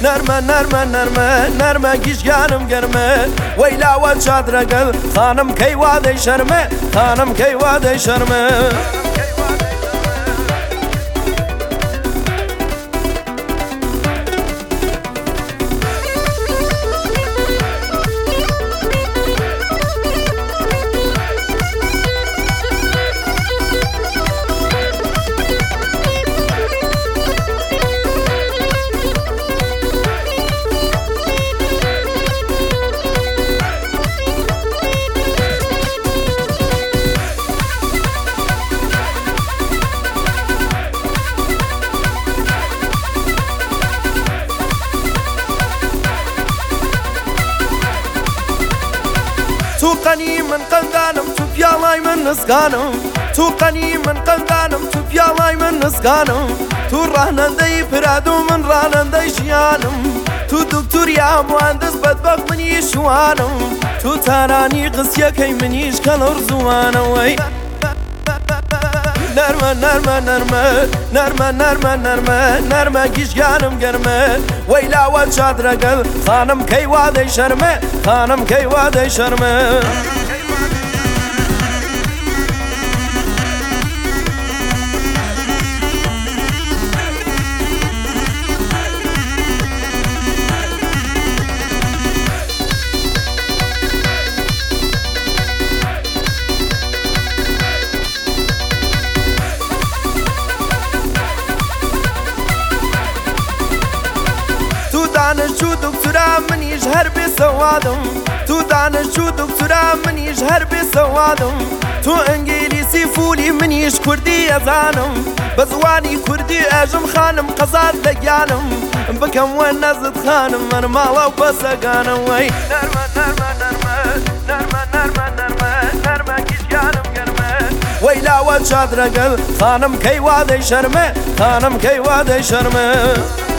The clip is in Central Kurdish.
نرمه نرمه نرمه نرمه گیشگانم گرمه ویلاوە چادرەگەل خانم کەیوا دەی شەرمێ خانم کەیوا دەی شەرمێ تو قەنی من قەندانم تو پیاڵای من نزگانم تو قەنی من قەندانم تو پیاڵای من نزگانم تو ڕانەندەی پرادو من ڕانەندەی ژیانم تو دکتوری مهندس بەدبەخت منی شوانم تو تارانی قسیەکەی منیش کەڵ ڕزوانەوەی نرمه نرمه نرمه نرمه نرمه نرمه نرمه گیشگانم گرمه ویلاوە چادرەگەل خانم کەیوا دەی شەرمێ خانم کەیوا دەی شەرمێ دانشجو دکتورا منیش هەر بێ سەوادم تو دانشجو دکتورا منیش هەر بێ سەوادم تو ئەنگلیسی فولی منیش کوردی ئەزانم بە زوانی کوردی ئەژم خانم قەزات لەگیانم بکەم وە نەزت خانم من ماڵە و پەسەگانەوەی نەرمە نەرمە نەرمە نەرمە نەرمە نەرمە نەرمە گیشگانم گەرمە وەیلاوە چادرەگەل خانم کەیوا دەی شەرمێ خانم کەیوا دەی شەرمێ